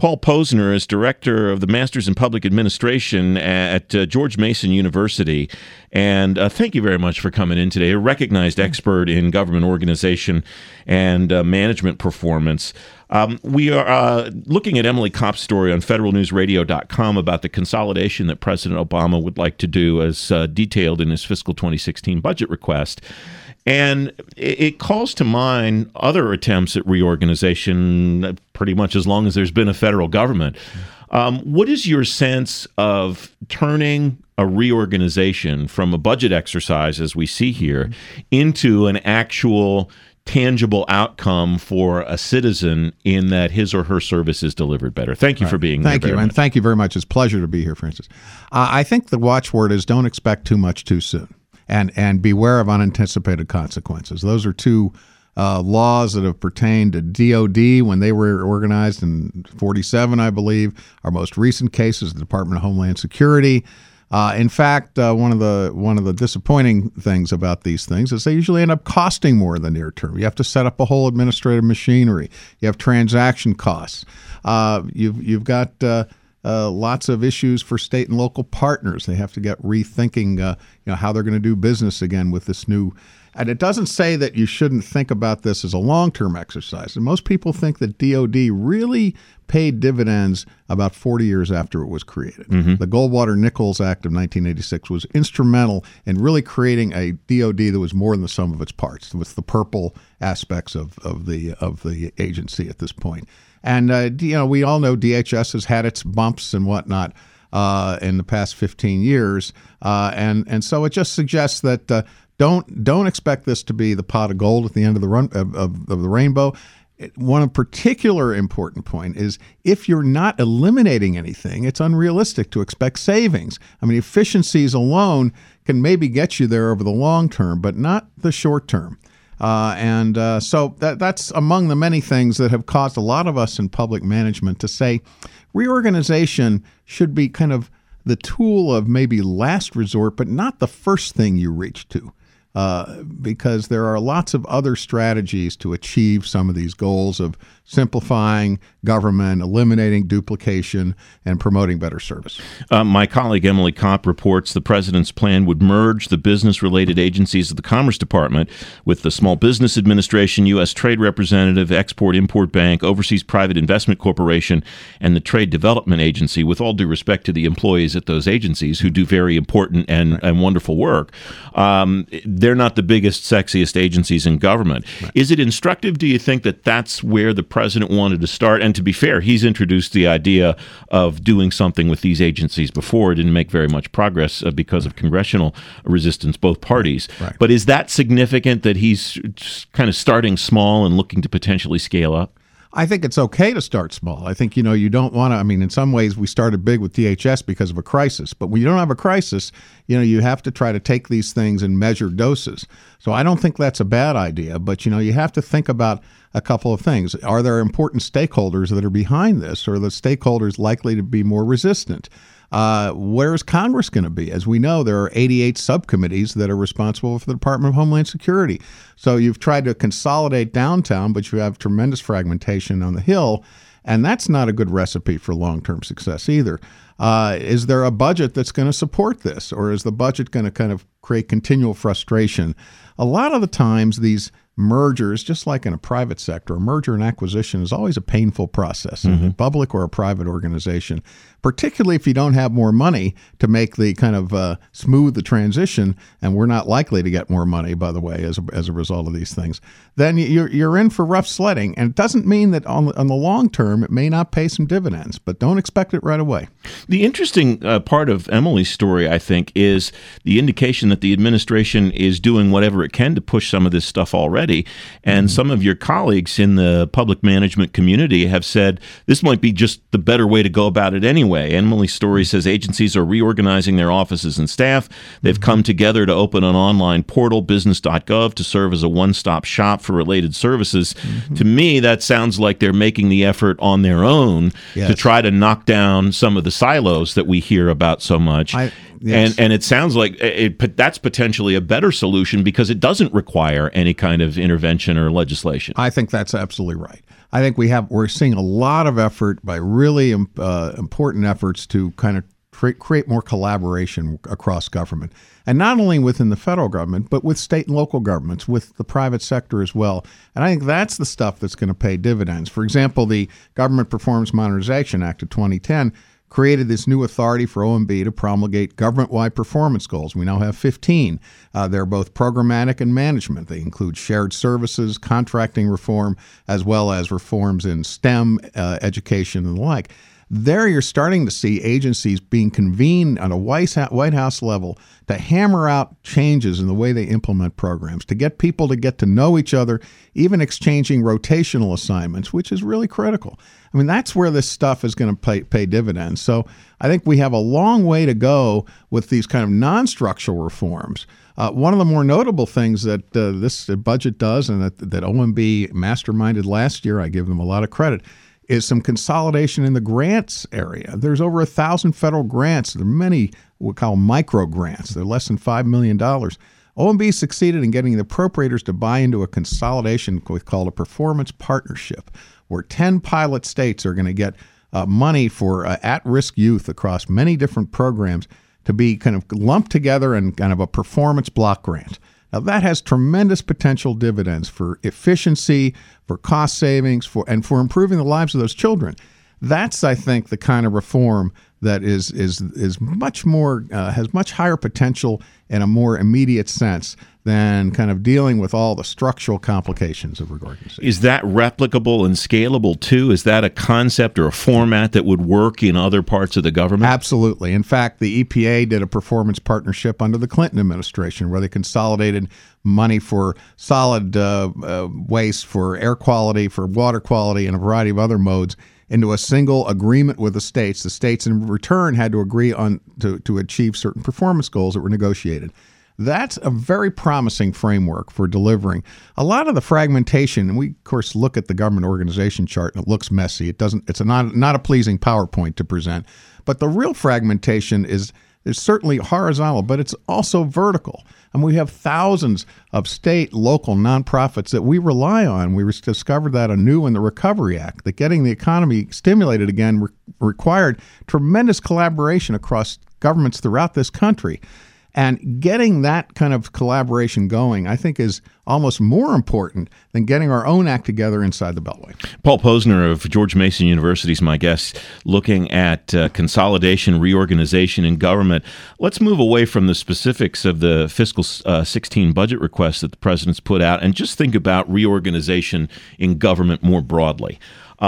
Paul Posner is director of the Masters in Public Administration at George Mason University. And thank you very much for coming in today. A recognized expert in government organization and management performance. We are looking at Emily Kopp's story on federalnewsradio.com about the consolidation that President Obama would like to do as detailed in his fiscal 2016 budget request. And it calls to mind other attempts at reorganization pretty much as long as there's been a federal government. What is your sense of turning a reorganization from a budget exercise, as we see here, into an actual tangible outcome for a citizen in that his or her service is delivered better? Thank you for being here. Thank you, and thank you very much. It's a pleasure to be here, Francis. I think the watchword is don't expect too much too soon. And beware of unanticipated consequences. Those are two laws that have pertained to DOD when they were organized in 1947, I believe. Our most recent case is the Department of Homeland Security. In fact, one of the disappointing things about these things is they usually end up costing more in the near term. You have to set up a whole administrative machinery. You have transaction costs. You've got lots of issues for state and local partners. They have to get rethinking, how they're going to do business again with this new. And it doesn't say that you shouldn't think about this as a long-term exercise. And most people think that DOD really paid dividends about 40 years after it was created. Mm-hmm. The Goldwater-Nichols Act of 1986 was instrumental in really creating a DOD that was more than the sum of its parts, with the purple aspects of the agency at this point. And we all know DHS has had its bumps and whatnot in the past 15 years, and so it just suggests that don't expect this to be the pot of gold at the end of the rainbow. One particular important point is if you're not eliminating anything, it's unrealistic to expect savings. I mean, efficiencies alone can maybe get you there over the long term, but not the short term. So that's among the many things that have caused a lot of us in public management to say reorganization should be kind of the tool of maybe last resort, but not the first thing you reach to. Because there are lots of other strategies to achieve some of these goals of simplifying government, eliminating duplication, and promoting better service. My colleague Emily Kopp reports the president's plan would merge the business-related agencies of the Commerce Department with the Small Business Administration, U.S. Trade Representative, Export-Import Bank, Overseas Private Investment Corporation, and the Trade Development Agency, with all due respect to the employees at those agencies who do very important and wonderful work. They're not the biggest, sexiest agencies in government. Right. Is it instructive, do you think, that that's where the president wanted to start? And to be fair, he's introduced the idea of doing something with these agencies before. It didn't make very much progress because of congressional resistance, both parties. Right. But is that significant that he's kind of starting small and looking to potentially scale up? I think it's okay to start small. I think, you don't want to, in some ways we started big with DHS because of a crisis, but when you don't have a crisis, you have to try to take these things in measured doses. So I don't think that's a bad idea, but, you have to think about a couple of things. Are there important stakeholders that are behind this, or are the stakeholders likely to be more resistant? Where is Congress going to be? As we know, there are 88 subcommittees that are responsible for the Department of Homeland Security. So you've tried to consolidate downtown, but you have tremendous fragmentation on the Hill, and that's not a good recipe for long-term success either. Is there a budget that's going to support this, or is the budget going to kind of create continual frustration? A lot of the times these mergers, just like in a private sector, a merger and acquisition is always a painful process in a public or a private organization, particularly if you don't have more money to make the kind of smooth the transition, and we're not likely to get more money, by the way, as a result of these things. Then you're in for rough sledding, and it doesn't mean that on the long term it may not pay some dividends, but don't expect it right away. The interesting part of Emily's story, I think, is the indication that the administration is doing whatever it can to push some of this stuff already. And some of your colleagues in the public management community have said this might be just the better way to go about it anyway. Emily's story says agencies are reorganizing their offices and staff. They've come together to open an online portal, business.gov, to serve as a one-stop shop for related services. To me, that sounds like they're making the effort on their own to try to knock down some of the silos that we hear about so much. Yes. And it sounds like that's potentially a better solution because it doesn't require any kind of intervention or legislation. I think that's absolutely right. I think we're seeing a lot of effort by really important efforts to kind of create more collaboration across government, and not only within the federal government, but with state and local governments, with the private sector as well. And I think that's the stuff that's going to pay dividends. For example, the Government Performance Modernization Act of 2010 created this new authority for OMB to promulgate government-wide performance goals. We now have 15. They're both programmatic and management. They include shared services, contracting reform, as well as reforms in STEM, education, and the like. There you're starting to see agencies being convened on a White House level to hammer out changes in the way they implement programs, to get people to get to know each other, even exchanging rotational assignments, which is really critical. I mean, that's where this stuff is going to pay dividends. So I think we have a long way to go with these kind of non-structural reforms. One of the more notable things that this budget does, and that OMB masterminded last year, I give them a lot of credit, is some consolidation in the grants area. There's over 1,000 federal grants. There are many we call micro grants. They're less than $5 million. OMB succeeded in getting the appropriators to buy into a consolidation called a performance partnership, where 10 pilot states are going to get money for at-risk youth across many different programs to be kind of lumped together in kind of a performance block grant. Now, that has tremendous potential dividends for efficiency, for cost savings, and for improving the lives of those children. That's, I think, the kind of reform that is much more has much higher potential in a more immediate sense than kind of dealing with all the structural complications of organization. Is that replicable and scalable too? Is that a concept or a format that would work in other parts of the government? Absolutely. In fact, the EPA did a performance partnership under the Clinton administration where they consolidated money for solid waste, for air quality, for water quality, and a variety of other modes into a single agreement with the states. The states in return had to agree on to achieve certain performance goals that were negotiated. That's a very promising framework for delivering. A lot of the fragmentation, and we of course look at the government organization chart and it looks messy. It's not a pleasing PowerPoint to present. But the real fragmentation is certainly horizontal, but it's also vertical. And we have thousands of state, local nonprofits that we rely on. We discovered that anew in the Recovery Act, that getting the economy stimulated again required tremendous collaboration across governments throughout this country. And getting that kind of collaboration going, I think, is almost more important than getting our own act together inside the Beltway. Paul Posner of George Mason University is my guest, looking at consolidation, reorganization in government. Let's move away from the specifics of the fiscal 16 budget request that the president's put out and just think about reorganization in government more broadly.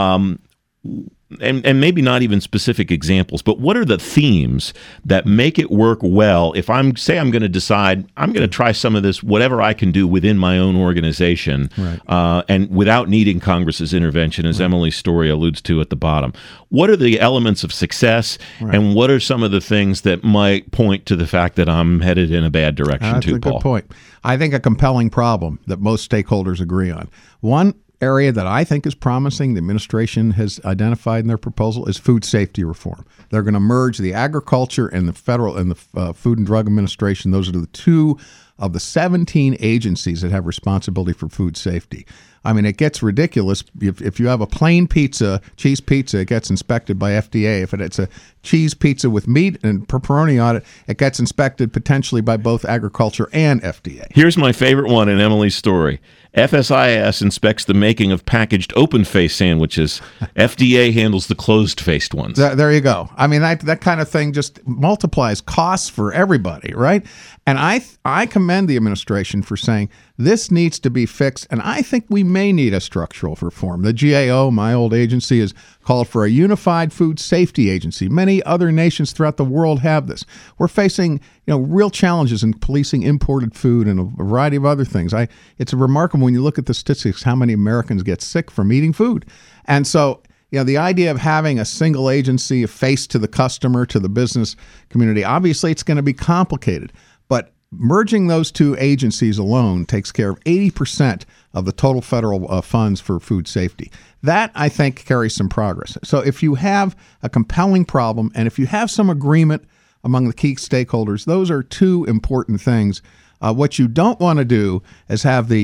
And maybe not even specific examples, but what are the themes that make it work well if I'm going to decide I'm going to try some of this, whatever I can do within my own organization, right, and without needing Congress's intervention, as right, Emily's story alludes to at the bottom. What are the elements of success, right, and what are some of the things that might point to the fact that I'm headed in a bad direction That's a Paul? Good point. I think a compelling problem that most stakeholders agree on. One area that I think is promising, the administration has identified in their proposal, is food safety reform. They're going to merge the agriculture and the federal and the Food and Drug Administration. Those are the two of the 17 agencies that have responsibility for food safety. I mean, it gets ridiculous. If you have a plain pizza, cheese pizza, it gets inspected by FDA. If it's a cheese pizza with meat and pepperoni on it, it gets inspected potentially by both agriculture and FDA. Here's my favorite one in Emily's story. FSIS inspects the making of packaged open-faced sandwiches. FDA handles the closed-faced ones. There you go. I mean, that kind of thing just multiplies costs for everybody, right? And I commend the administration for saying this needs to be fixed, and I think we may need a structural reform. The GAO, my old agency, has called for a unified food safety agency. Many other nations throughout the world have this. We're facing real challenges in policing imported food and a variety of other things. It's remarkable when you look at the statistics how many Americans get sick from eating food. And so the idea of having a single agency, a face to the customer, to the business community, obviously it's going to be complicated. But merging those two agencies alone takes care of 80% of the total federal funds for food safety. That, I think, carries some progress. So if you have a compelling problem and if you have some agreement among the key stakeholders, those are two important things. What you don't want to do is have the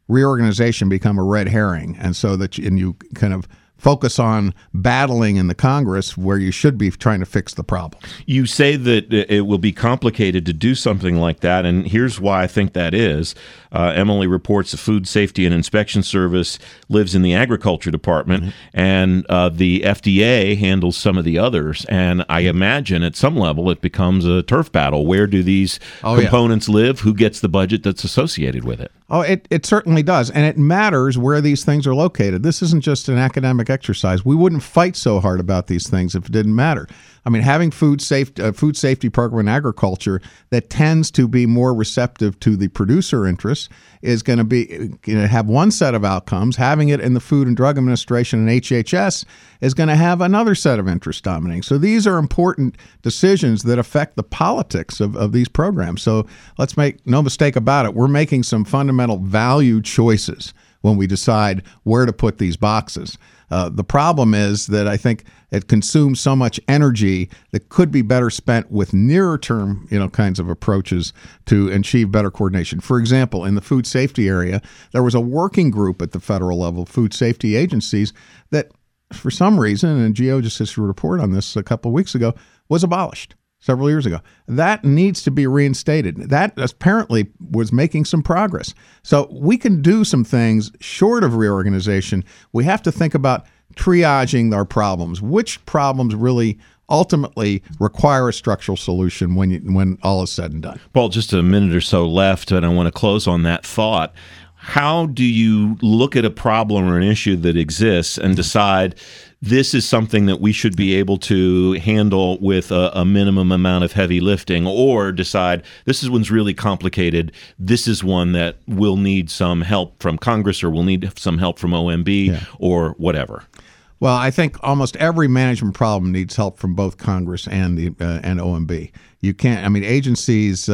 reorganization become a red herring, and so that you kind of focus on battling in the Congress where you should be trying to fix the problem. You say that it will be complicated to do something like that, and here's why I think that is. Emily reports the Food Safety and Inspection Service lives in the Agriculture Department, and the FDA handles some of the others. And I imagine at some level it becomes a turf battle. Where do these components live? Who gets the budget that's associated with it? Oh, it certainly does. And it matters where these things are located. This isn't just an academic exercise. We wouldn't fight so hard about these things if it didn't matter. I mean, having food safety program in agriculture that tends to be more receptive to the producer interests is going to have one set of outcomes. Having it in the Food and Drug Administration and HHS is going to have another set of interests dominating. So these are important decisions that affect the politics of these programs. So let's make no mistake about it. We're making some fundamental value choices when we decide where to put these boxes. The problem is that I think it consumes so much energy that could be better spent with nearer term, kinds of approaches to achieve better coordination. For example, in the food safety area, there was a working group at the federal level, food safety agencies, that for some reason, and GEO just issued a report on this a couple of weeks ago, was abolished several years ago. That needs to be reinstated. That apparently was making some progress. So we can do some things short of reorganization. We have to think about triaging our problems. Which problems really ultimately require a structural solution when all is said and done? Paul, just a minute or so left, and I want to close on that thought. How do you look at a problem or an issue that exists and decide this is something that we should be able to handle with a minimum amount of heavy lifting, or decide this one's really complicated, this is one that will need some help from Congress or will need some help from OMB or whatever? Well, I think almost every management problem needs help from both Congress and OMB. You can't. I mean, agencies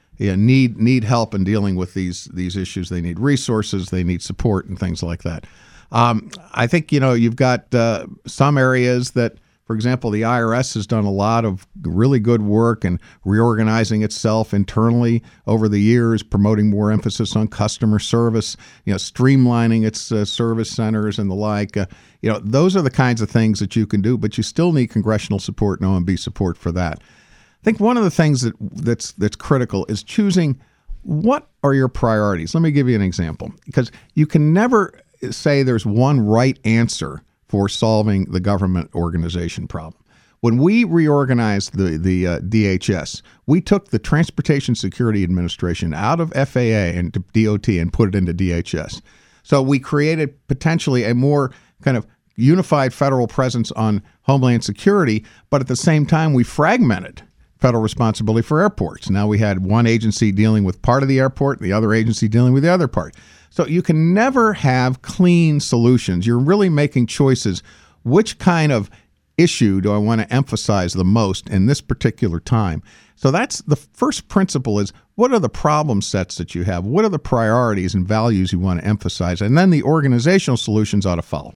need help in dealing with these issues. They need resources. They need support and things like that. I think you've got some areas that, for example, the IRS has done a lot of really good work in reorganizing itself internally over the years, promoting more emphasis on customer service, streamlining its service centers and the like. Those are the kinds of things that you can do, but you still need congressional support and OMB support for that. I think one of the things that's critical is choosing what are your priorities. Let me give you an example, because you can never say there's one right answer for solving the government organization problem. When we reorganized the DHS, we took the Transportation Security Administration out of FAA and DOT and put it into DHS. So we created potentially a more kind of unified federal presence on Homeland Security, but at the same time we fragmented federal responsibility for airports. Now we had one agency dealing with part of the airport, the other agency dealing with the other part. So you can never have clean solutions. You're really making choices. Which kind of issue do I want to emphasize the most in this particular time? So that's the first principle, is what are the problem sets that you have? What are the priorities and values you want to emphasize? And then the organizational solutions ought to follow.